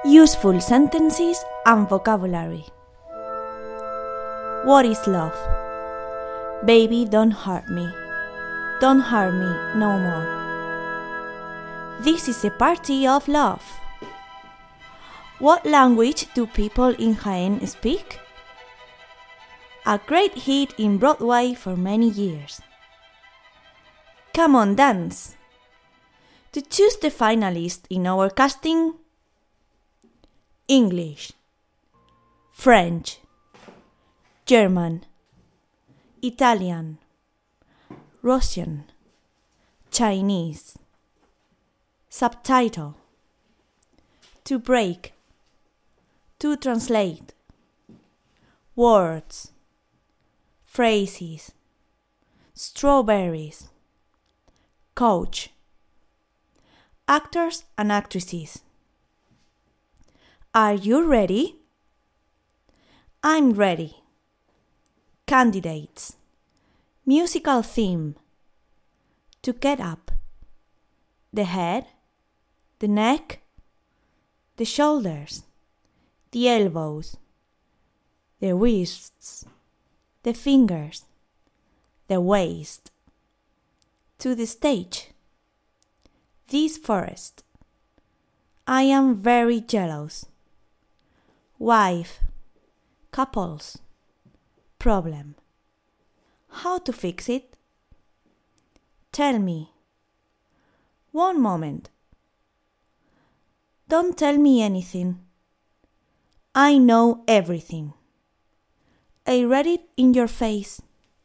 Useful sentences and vocabulary. What is love? Baby, don't hurt me. Don't hurt me no more. This is a party of love. What language do people in Jaén speak? A great hit in Broadway for many years. Come on, dance! To choose the finalists in our casting: English, French, German, Italian, Russian, Chinese. Subtitle: to break, to translate. Words, phrases, strawberries. Coach. Actors and actresses. Are you ready? I'm ready. Candidates. Musical theme: to get up. The head, the neck, the shoulders, the elbows, the wrists, the fingers, the waist. To the stage. This forest. I am very jealous. Wife, couples, problem. How to fix it? Tell me. One moment. Don't tell me anything. I know everything. I read it in your face.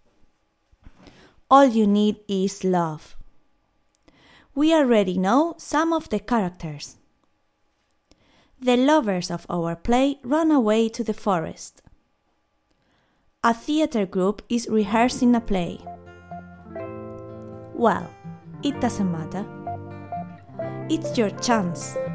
All you need is love. We already know some of the characters. The lovers of our play run away to the forest. A theater group is rehearsing a play. Well, it doesn't matter. It's your chance.